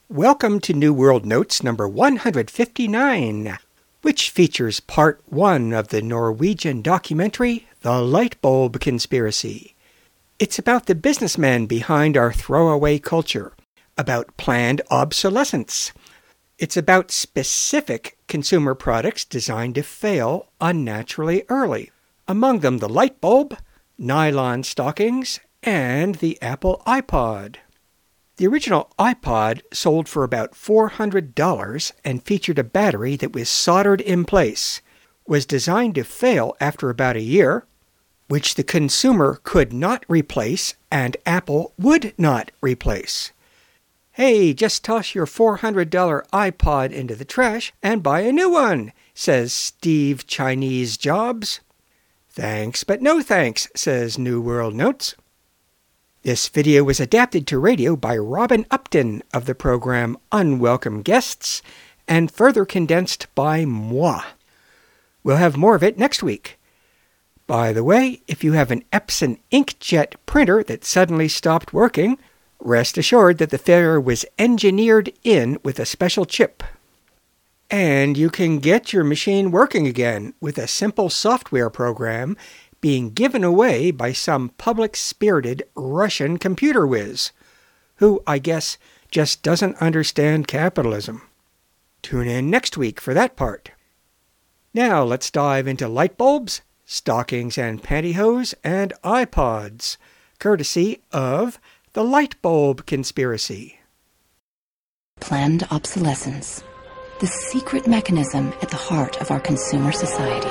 Welcome to New World Notes number 159, which features part 1 of the Norwegian documentary, The Light Bulb Conspiracy. It's about the businessmen behind our throwaway culture, about planned obsolescence. It's about specific consumer products designed to fail unnaturally early, among them the light bulb, nylon stockings, and the Apple iPod. The original iPod sold for about $400 and featured a battery that was soldered in place, was designed to fail after about a year, which the consumer could not replace and Apple would not replace. "Hey, just toss your $400 iPod into the trash and buy a new one," says Steve Chinese Jobs. "Thanks, but no thanks," says New World Notes. This video was adapted to radio by Robin Upton of the program Unwelcome Guests and further condensed by moi. We'll have more of it next week. By the way, if you have an Epson inkjet printer that suddenly stopped working, rest assured that the failure was engineered in with a special chip. And you can get your machine working again with a simple software program being given away by some public-spirited Russian computer whiz, who, I guess, just doesn't understand capitalism. Tune in next week for that part. Now let's dive into light bulbs, stockings and pantyhose, and iPods, courtesy of The Light Bulb Conspiracy. Planned obsolescence, the secret mechanism at the heart of our consumer society.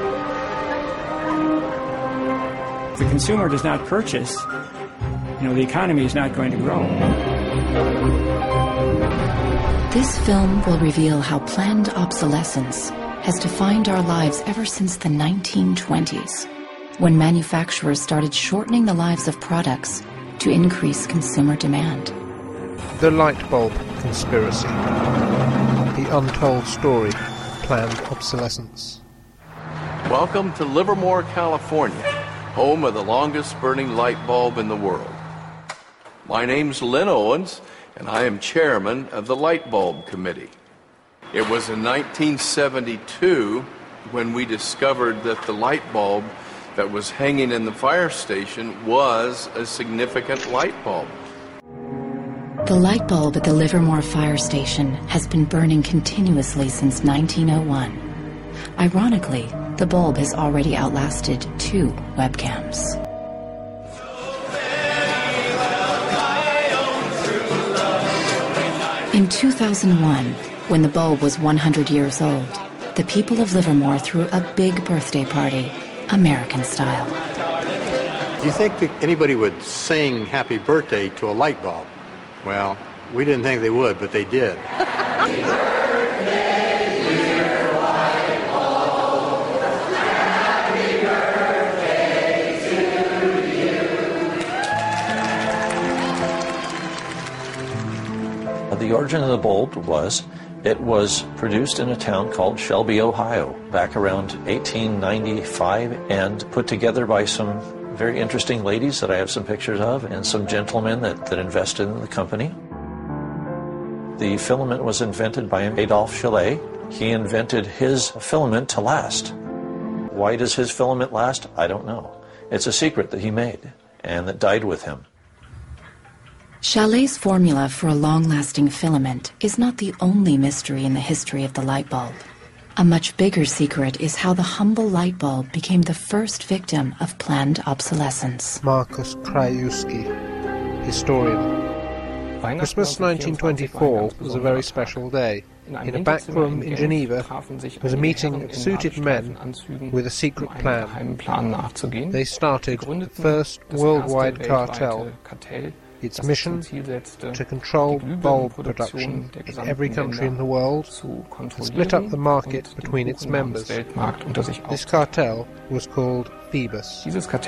If the consumer does not purchase, the economy is not going to grow. This film will reveal how planned obsolescence has defined our lives ever since the 1920s, when manufacturers started shortening the lives of products to increase consumer demand. The Light Bulb Conspiracy. The untold story of planned obsolescence. Welcome to Livermore, California, home of the longest burning light bulb in the world. My name's Lynn Owens, and I am chairman of the Light Bulb Committee. It was in 1972 when we discovered that the light bulb that was hanging in the fire station was a significant light bulb. The light bulb at the Livermore Fire Station has been burning continuously since 1901. Ironically, the bulb has already outlasted 2 webcams. In 2001, when the bulb was 100 years old, the people of Livermore threw a big birthday party, American style. Do you think that anybody would sing happy birthday to a light bulb? Well, we didn't think they would, but they did. The origin of the bulb was, it was produced in a town called Shelby, Ohio, back around 1895, and put together by some very interesting ladies that I have some pictures of, and some gentlemen that invested in the company. The filament was invented by Adolphe Chaillet. He invented his filament to last. Why does his filament last? I don't know. It's a secret that he made, and that died with him. Chaillet's formula for a long-lasting filament is not the only mystery in the history of the light bulb. A much bigger secret is how the humble light bulb became the first victim of planned obsolescence. Markus Krajewski, historian. Christmas 1924 was a very special day. In a back room in Geneva was a meeting of suited men with a secret plan. They started the first worldwide cartel. Its mission, to control bulb production in every country in the world and split up the market between its members. This cartel was called Phoebus.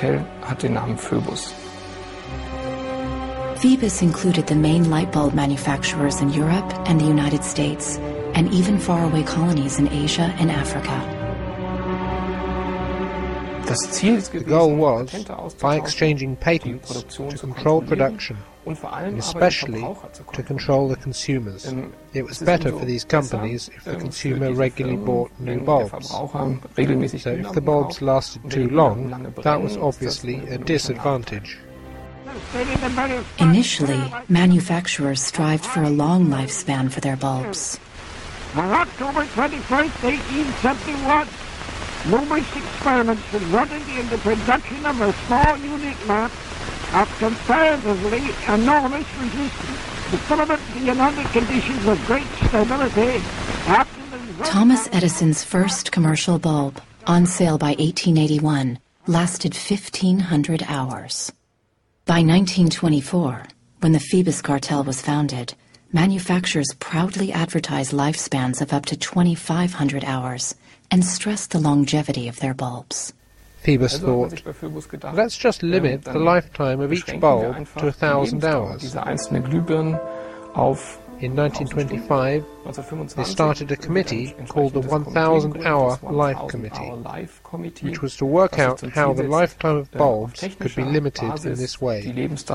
Phoebus included the main light bulb manufacturers in Europe and the United States, and even faraway colonies in Asia and Africa. The goal was, by exchanging patents, to control production, and especially to control the consumers. It was better for these companies if the consumer regularly bought new bulbs. So if the bulbs lasted too long, that was obviously a disadvantage. Initially, manufacturers strived for a long lifespan for their bulbs. On October 21st, 1871, numerous experiments resulted in the production of a small unique lamp of comparatively enormous resistance to filaments and under conditions of great stability. Thomas Edison's first commercial bulb, on sale by 1881, lasted 1,500 hours. By 1924, when the Phoebus cartel was founded, manufacturers proudly advertised lifespans of up to 2,500 hours and stressed the longevity of their bulbs. Phoebus thought, let's just limit the lifetime of each bulb to 1,000 hours. In 1925, they started a committee called the 1,000-Hour Life Committee, which was to work out how the lifetime of bulbs could be limited in this way.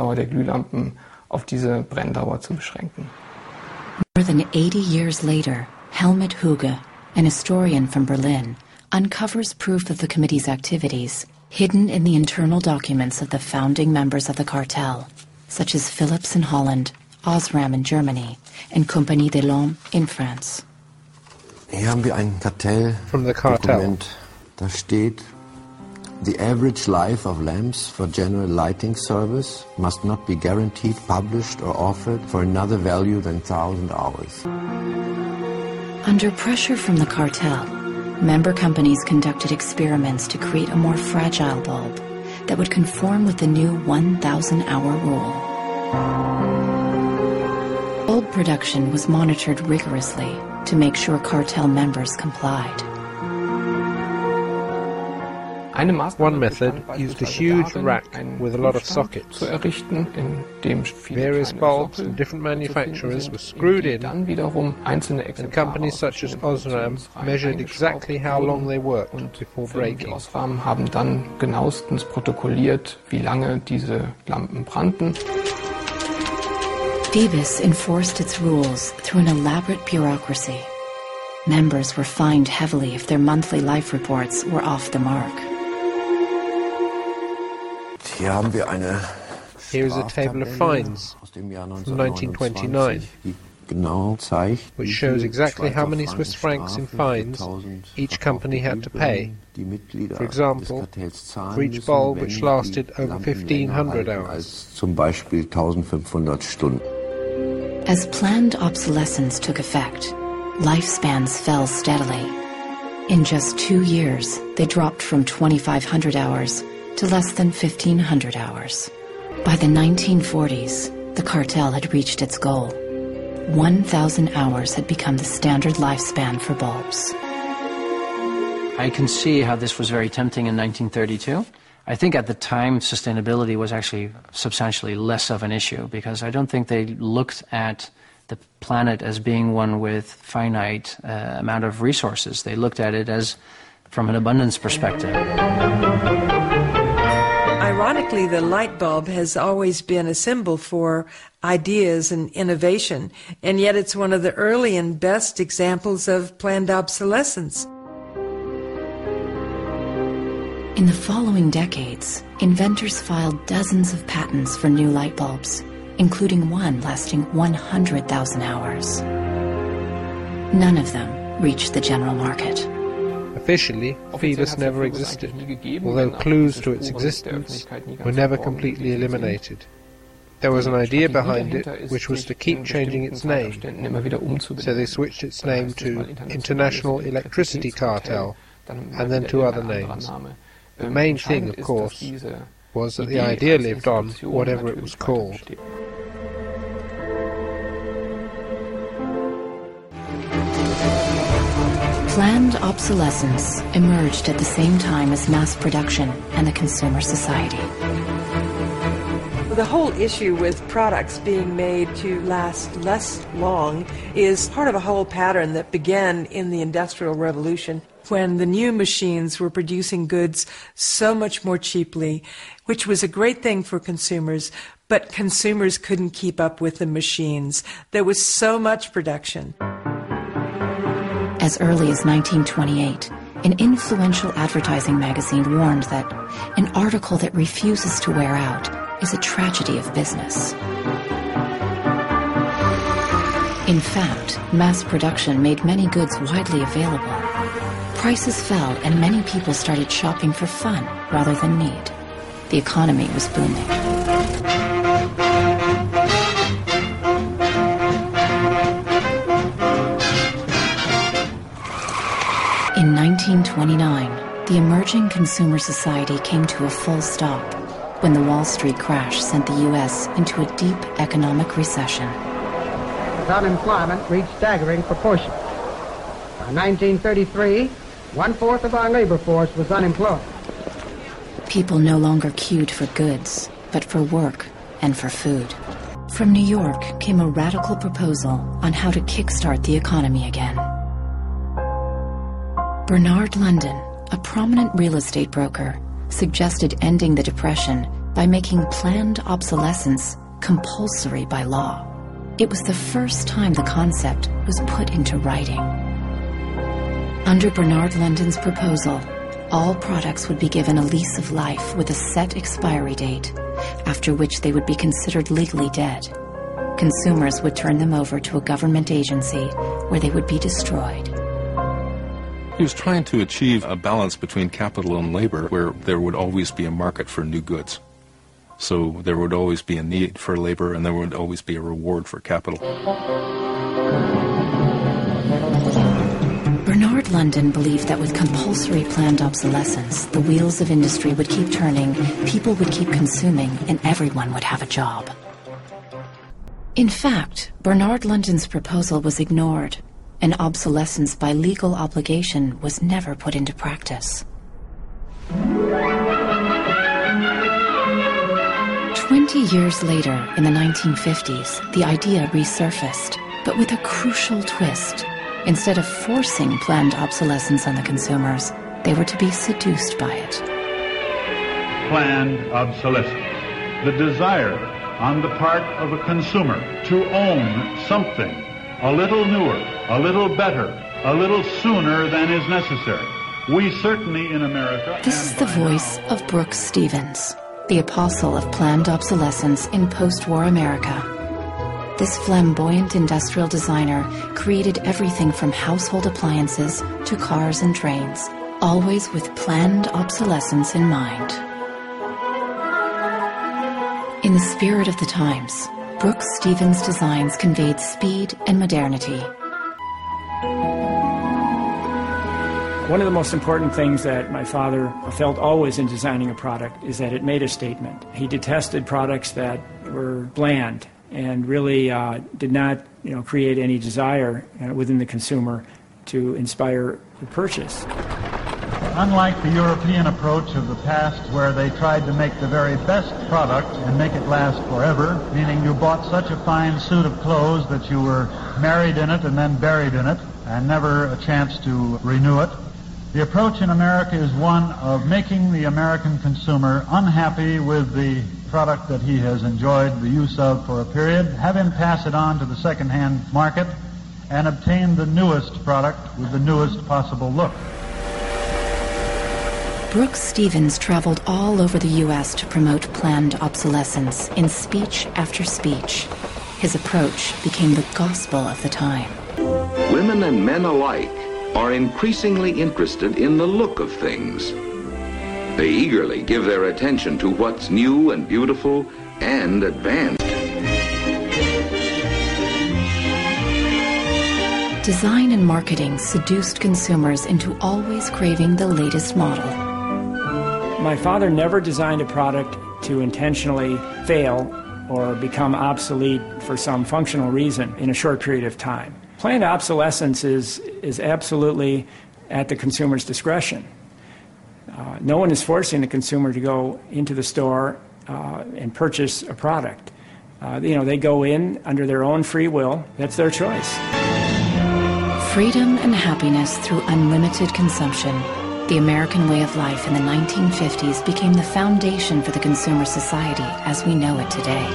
More than 80 years later, Helmut Hüge, an historian from Berlin, uncovers proof of the committee's activities hidden in the internal documents of the founding members of the cartel, such as Philips in Holland, Osram in Germany, and Compagnie des Lampes in France. Hier haben wir ein From the cartel. Kartelldokument. Da steht, the average life of lamps for general lighting service must not be guaranteed, published or offered for another value than 1,000 hours. Under pressure from the cartel, member companies conducted experiments to create a more fragile bulb that would conform with the new 1,000-hour rule. Bulb production was monitored rigorously to make sure cartel members complied. One method used a huge rack with a lot of sockets. Various bulbs from different manufacturers were screwed in, and companies such as Osram measured exactly how long they worked before breaking. Osram haben dann genauestens protokolliert, wie lange diese Lampen brannten. Phoebus enforced its rules through an elaborate bureaucracy. Members were fined heavily if their monthly life reports were off the mark. Hier haben wir eine Here is a table of fines from 1929, which shows exactly how many Swiss francs in fines each company had to pay. For example, for each bulb which lasted over 1,500 hours. Zum Beispiel 1,500 Stunden. As planned obsolescence took effect, lifespans fell steadily. In just 2 years, they dropped from 2,500 hours to less than 1,500 hours. By the 1940s, the cartel had reached its goal. 1,000 hours had become the standard lifespan for bulbs. I can see how this was very tempting in 1932. I think at the time sustainability was actually substantially less of an issue because I don't think they looked at the planet as being one with finite amount of resources. They looked at it as from an abundance perspective. Ironically, the light bulb has always been a symbol for ideas and innovation, and yet it's one of the early and best examples of planned obsolescence. In the following decades, inventors filed dozens of patents for new light bulbs, including one lasting 100,000 hours. None of them reached the general market. Officially, Phoebus never existed, although clues to its existence were never completely eliminated. There was an idea behind it, which was to keep changing its name, so they switched its name to International Electricity Cartel, and then to other names. The main thing, of course, was that the idea lived on, whatever it was called. Planned obsolescence emerged at the same time as mass production and the consumer society. The whole issue with products being made to last less long is part of a whole pattern that began in the Industrial Revolution. when the new machines were producing goods so much more cheaply, which was a great thing for consumers, but consumers couldn't keep up with the machines. There was so much production. As early as 1928, an influential advertising magazine warned that an article that refuses to wear out is a tragedy of business. In fact, mass production made many goods widely available. Prices fell and many people started shopping for fun rather than need. The economy was booming. In 1929, the emerging consumer society came to a full stop when the Wall Street crash sent the U.S. into a deep economic recession. Unemployment reached staggering proportions. By 1933, 1/4 of our labor force was unemployed. People no longer queued for goods, but for work and for food. From New York came a radical proposal on how to kickstart the economy again. Bernard London, a prominent real estate broker, suggested ending the Depression by making planned obsolescence compulsory by law. It was the first time the concept was put into writing. Under Bernard London's proposal, all products would be given a lease of life with a set expiry date, after which they would be considered legally dead. Consumers would turn them over to a government agency where they would be destroyed. He was trying to achieve a balance between capital and labor where there would always be a market for new goods. So there would always be a need for labor and there would always be a reward for capital. Bernard London believed that with compulsory planned obsolescence, the wheels of industry would keep turning, people would keep consuming, and everyone would have a job. In fact, Bernard London's proposal was ignored, and obsolescence by legal obligation was never put into practice. 20 years later, in the 1950s, the idea resurfaced, but with a crucial twist. Instead of forcing planned obsolescence on the consumers, they were to be seduced by it. Planned obsolescence. The desire on the part of a consumer to own something a little newer, a little better, a little sooner than is necessary. We certainly in America... This is the voice of Brooks Stevens, the apostle of planned obsolescence in post-war America. This flamboyant industrial designer created everything from household appliances to cars and trains, always with planned obsolescence in mind. In the spirit of the times, Brooks Stevens' designs conveyed speed and modernity. One of the most important things that my father felt always in designing a product is that it made a statement. He detested products that were bland and really did not, create any desire within the consumer to inspire the purchase. Unlike the European approach of the past where they tried to make the very best product and make it last forever, meaning you bought such a fine suit of clothes that you were married in it and then buried in it and never a chance to renew it, the approach in America is one of making the American consumer unhappy with the product that he has enjoyed the use of for a period, have him pass it on to the second-hand market, and obtain the newest product with the newest possible look. Brooks Stevens traveled all over the U.S. to promote planned obsolescence in speech after speech. His approach became the gospel of the time. Women and men alike are increasingly interested in the look of things. They eagerly give their attention to what's new and beautiful and advanced. Design and marketing seduced consumers into always craving the latest model. My father never designed a product to intentionally fail or become obsolete for some functional reason in a short period of time. Planned obsolescence is absolutely at the consumer's discretion. No one is forcing the consumer to go into the store and purchase a product. They go in under their own free will. That's their choice. Freedom and happiness through unlimited consumption. The American way of life in the 1950s became the foundation for the consumer society as we know it today.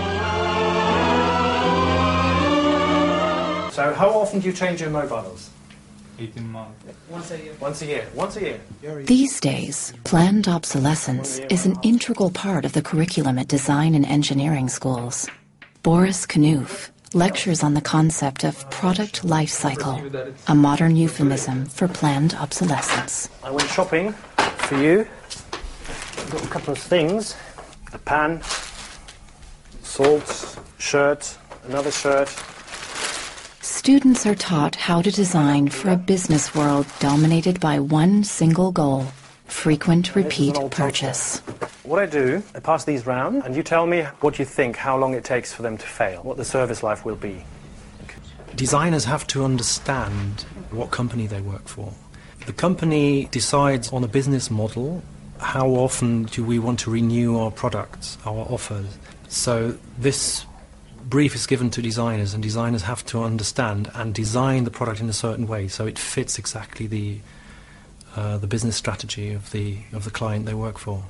So how often do you change your mobiles? 18 months. Once a year. Once a year. Once a year. These days, planned obsolescence is an integral part of the curriculum at design and engineering schools. Boris Knuth lectures on the concept of product life cycle, a modern euphemism for planned obsolescence. I went shopping for you. Got a couple of things. A pan, salt, shirt, another shirt. Students are taught how to design for a business world dominated by one single goal: frequent repeat purchase. What I do, I pass these round, and you tell me what you think, how long it takes for them to fail, what the service life will be. Okay. Designers have to understand what company they work for. The company decides on a business model, how often do we want to renew our products, our offers. So this brief is given to designers, and designers have to understand and design the product in a certain way so it fits exactly the business strategy of the client they work for.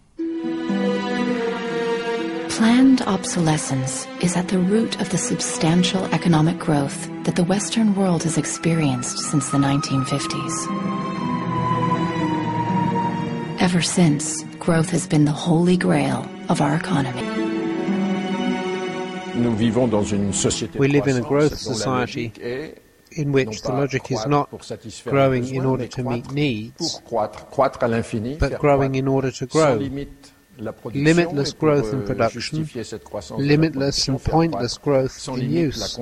Planned obsolescence is at the root of the substantial economic growth that the Western world has experienced since the 1950s. Ever since, growth has been the holy grail of our economy. We live in a growth society in which the logic is not growing in order to meet needs, but growing in order to grow. Limitless growth in production, limitless and pointless growth in use.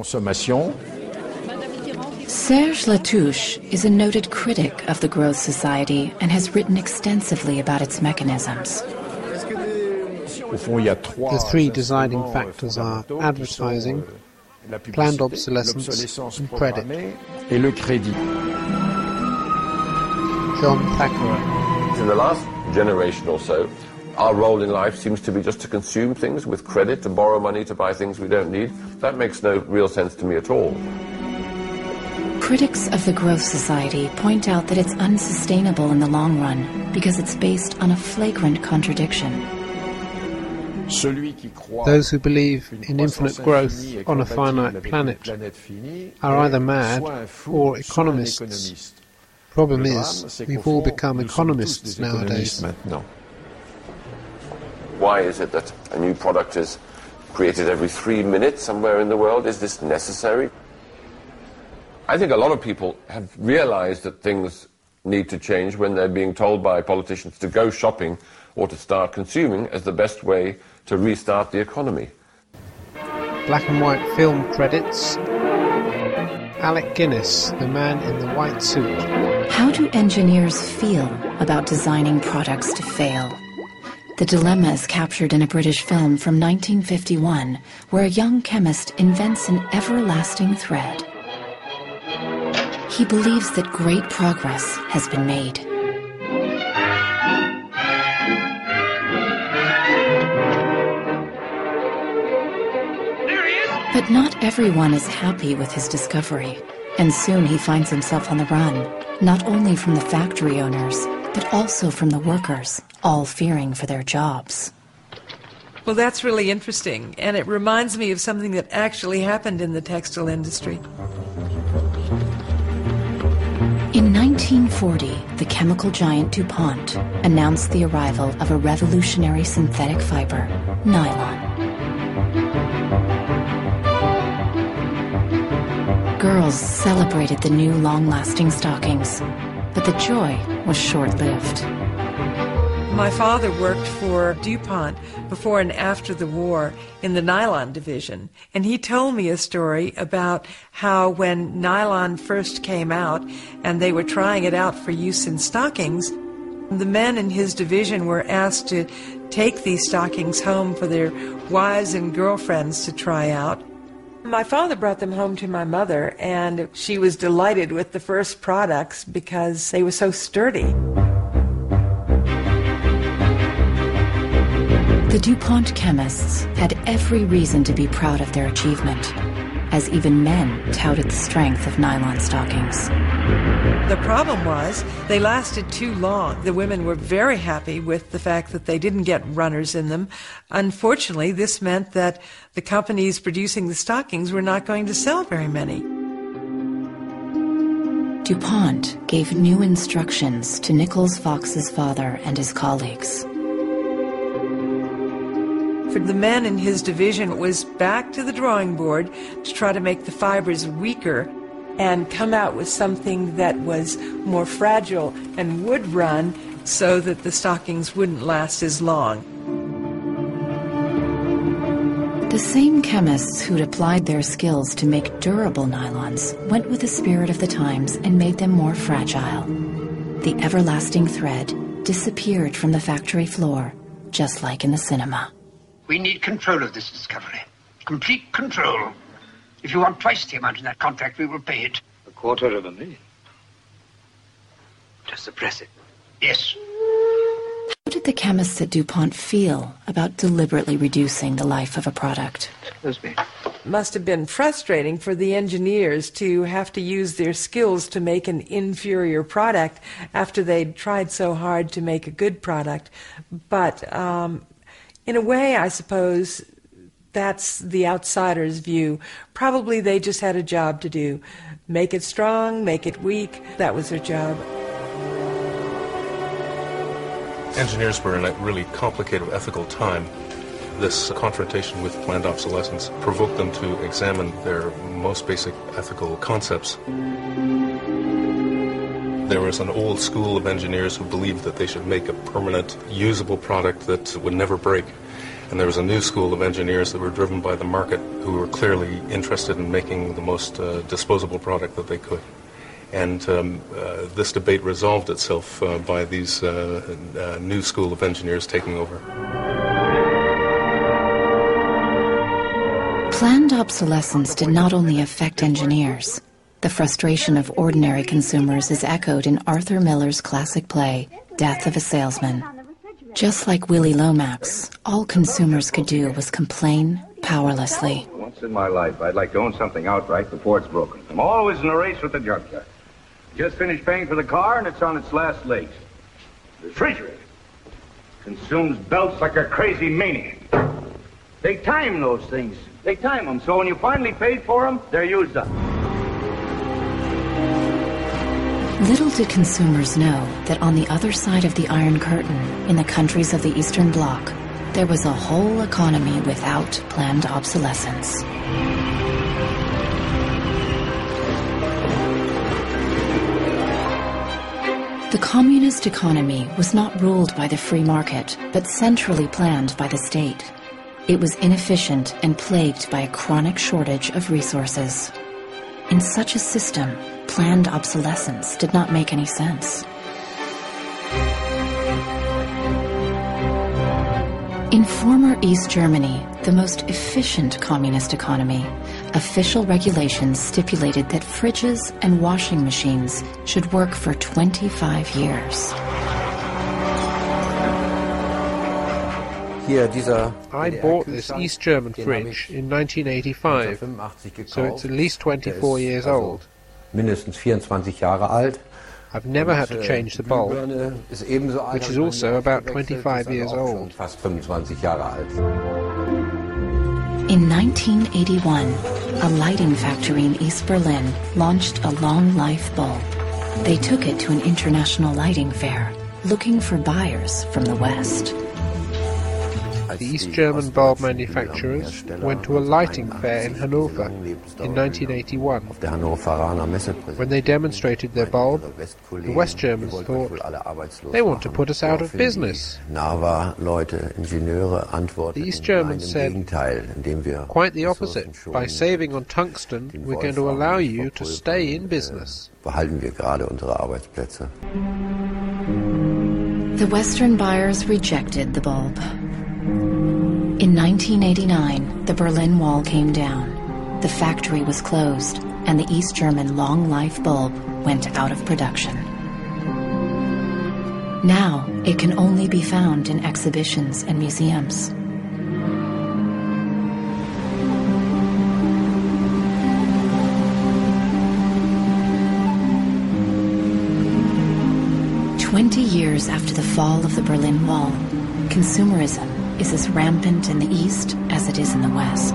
Serge Latouche is a noted critic of the growth society and has written extensively about its mechanisms. The three deciding factors are advertising, planned obsolescence, and credit. John Thackeray. In the last generation or so, our role in life seems to be just to consume things with credit, to borrow money to buy things we don't need. That makes no real sense to me at all. Critics of the growth society point out that it's unsustainable in the long run because it's based on a flagrant contradiction. Those who believe in infinite growth on a finite planet are either mad or economists. Problem is, we've all become economists nowadays. Why is it that a new product is created every 3 minutes somewhere in the world? Is this necessary? I think a lot of people have realized that things need to change when they're being told by politicians to go shopping or to start consuming as the best way to restart the economy. Black and white film credits. Alec Guinness, the man in the white suit. How do engineers feel about designing products to fail? The dilemma is captured in a British film from 1951, where a young chemist invents an everlasting thread. He believes that great progress has been made. But not everyone is happy with his discovery, and soon he finds himself on the run, not only from the factory owners, but also from the workers, all fearing for their jobs. Well, that's really interesting, and it reminds me of something that actually happened in the textile industry. In 1940, the chemical giant DuPont announced the arrival of a revolutionary synthetic fiber, nylon. Girls celebrated the new long-lasting stockings, but the joy was short-lived. My father worked for DuPont before and after the war in the nylon division, and he told me a story about how when nylon first came out and they were trying it out for use in stockings, the men in his division were asked to take these stockings home for their wives and girlfriends to try out. My father brought them home to my mother, and she was delighted with the first products because they were so sturdy. The DuPont chemists had every reason to be proud of their achievement. as even men touted the strength of nylon stockings. The problem was they lasted too long. The women were very happy with the fact that they didn't get runners in them. Unfortunately, this meant that the companies producing the stockings were not going to sell very many. DuPont gave new instructions to Nichols Fox's father and his colleagues. For the men in his division, it was back to the drawing board to try to make the fibers weaker and come out with something that was more fragile and would run so that the stockings wouldn't last as long. The same chemists who'd applied their skills to make durable nylons went with the spirit of the times and made them more fragile. The everlasting thread disappeared from the factory floor, just like in the cinema. We need control of this discovery. Complete control. If you want twice the amount in that contract, we will pay it. $250,000. To suppress it. Yes. How did the chemists at DuPont feel about deliberately reducing the life of a product? Excuse me. Must have been frustrating for the engineers to have to use their skills to make an inferior product after they'd tried so hard to make a good product. But in a way, I suppose that's the outsider's view. Probably they just had a job to do. Make it strong, make it weak. That was their job. Engineers were in a really complicated ethical time. This confrontation with planned obsolescence provoked them to examine their most basic ethical concepts. There was an old school of engineers who believed that they should make a permanent, usable product that would never break. And there was a new school of engineers that were driven by the market who were clearly interested in making the most disposable product that they could. And this debate resolved itself by these new school of engineers taking over. Planned obsolescence did not only affect engineers. The frustration of ordinary consumers is echoed in Arthur Miller's classic play, Death of a Salesman. Just like Willie Lomax, all consumers could do was complain powerlessly. Once in my life, I'd like to own something outright before it's broken. I'm always in a race with the junkyard. Just finished paying for the car, and it's on its last legs. The refrigerator consumes belts like a crazy maniac. They time those things. They time them, so when you finally paid for them, they're used up. Little did consumers know that on the other side of the Iron Curtain, in the countries of the Eastern Bloc, there was a whole economy without planned obsolescence. The communist economy was not ruled by the free market, but centrally planned by the state. It was inefficient and plagued by a chronic shortage of resources. In such a system, planned obsolescence did not make any sense. In former East Germany, the most efficient communist economy, official regulations stipulated that fridges and washing machines should work for 25 years. I bought this East German fridge in 1985, so it's at least 24 years old. I've never had to change the bulb, which is also about 25 years old. In 1981, a lighting factory in East Berlin launched a long-life bulb. They took it to an international lighting fair, looking for buyers from the West. The East German bulb manufacturers went to a lighting fair in Hanover in 1981. When they demonstrated their bulb, the West Germans thought, they want to put us out of business. The East Germans said, quite the opposite. By saving on tungsten, we're going to allow you to stay in business. The Western buyers rejected the bulb. In 1989, the Berlin Wall came down. The factory was closed, and the East German long-life bulb went out of production. Now, it can only be found in exhibitions and museums. 20 years after the fall of the Berlin Wall, consumerism is as rampant in the East as it is in the West.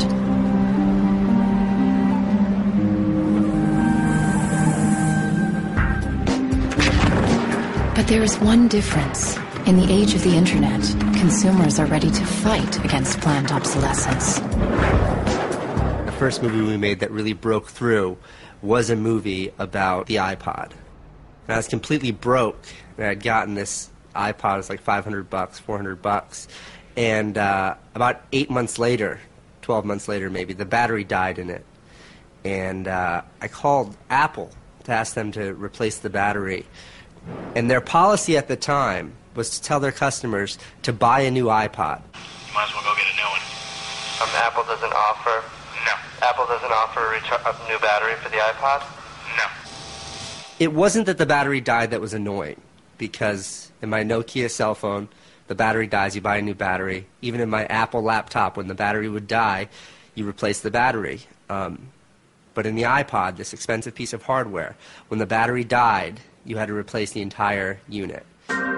But there is one difference. In the age of the internet, consumers are ready to fight against planned obsolescence. The first movie we made that really broke through was a movie about the iPod. And I was completely broke. And I'd gotten this iPod, it was like $500, $400. And about 8 months later, 12 months later maybe, the battery died in it. And I called Apple to ask them to replace the battery. And their policy at the time was to tell their customers to buy a new iPod. You might as well go get a new one. Apple doesn't offer? No. Apple doesn't offer a new battery for the iPod? No. It wasn't that the battery died that was annoying, because in my Nokia cell phone, the battery dies, you buy a new battery. Even in my Apple laptop, when the battery would die, you replace the battery. But in the iPod, this expensive piece of hardware, when the battery died, you had to replace the entire unit.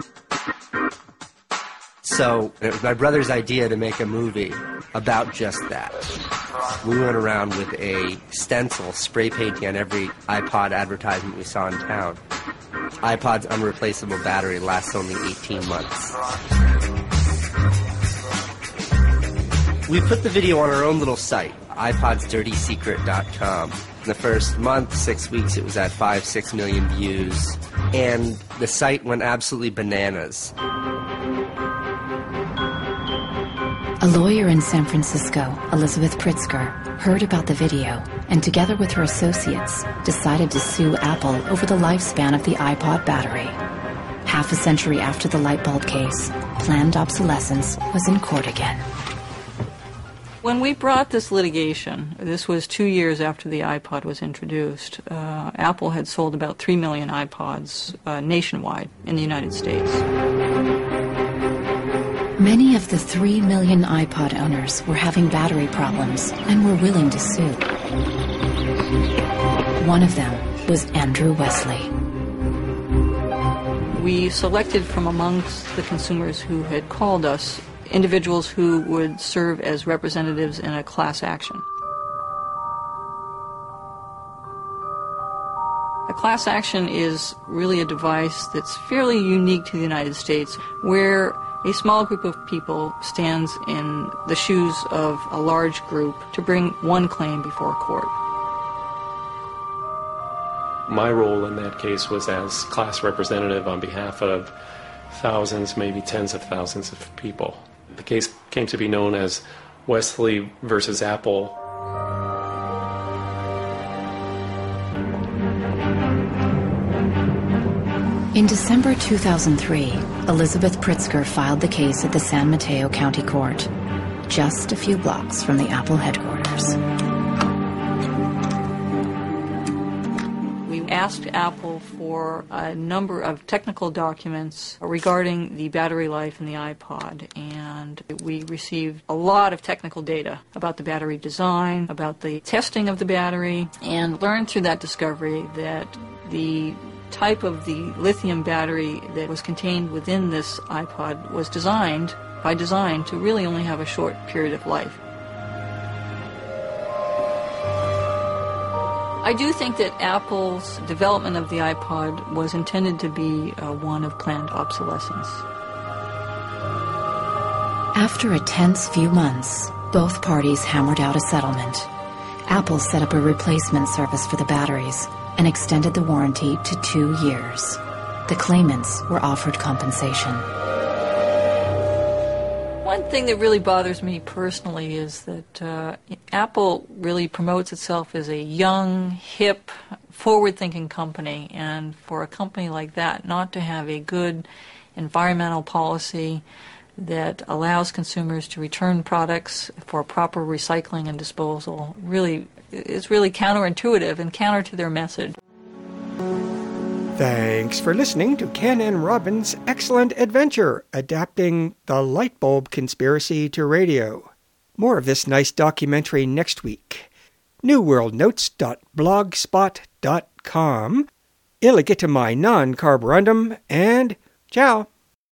So it was my brother's idea to make a movie about just that. We went around with a stencil spray painting on every iPod advertisement we saw in town. iPod's unreplaceable battery lasts only 18 months. We put the video on our own little site, iPodsDirtySecret.com. In the first month, 6 weeks, it was at 5-6 million views, and the site went absolutely bananas. A lawyer in San Francisco, Elizabeth Pritzker, heard about the video and together with her associates decided to sue Apple over the lifespan of the iPod battery. Half a century after the light bulb case, planned obsolescence was in court again. When we brought this litigation, this was 2 years after the iPod was introduced, Apple had sold about 3 million iPods nationwide in the United States. Many of the 3 million iPod owners were having battery problems and were willing to sue. One of them was Andrew Wesley. We selected from amongst the consumers who had called us individuals who would serve as representatives in a class action. A class action is really a device that's fairly unique to the United States, where a small group of people stands in the shoes of a large group to bring one claim before a court. My role in that case was as class representative on behalf of thousands, maybe tens of thousands of people. The case came to be known as Wesley versus Apple. In December 2003, Elizabeth Pritzker filed the case at the San Mateo County Court, just a few blocks from the Apple headquarters. We asked Apple for a number of technical documents regarding the battery life in the iPod, and we received a lot of technical data about the battery design, about the testing of the battery, and learned through that discovery that the type of the lithium battery that was contained within this iPod was designed, by design, to really only have a short period of life. I do think that Apple's development of the iPod was intended to be one of planned obsolescence. After a tense few months, both parties hammered out a settlement. Apple set up a replacement service for the batteries and extended the warranty to 2 years. The claimants were offered compensation. One thing that really bothers me personally is that Apple really promotes itself as a young, hip, forward-thinking company, and for a company like that not to have a good environmental policy that allows consumers to return products for proper recycling and disposal is really counterintuitive and counter to their message. Thanks for listening to Ken and Robin's excellent adventure adapting The Light Bulb Conspiracy to radio. More of this nice documentary next week. newworldnotes.blogspot.com, Illegitimai non carborundum, and Ciao.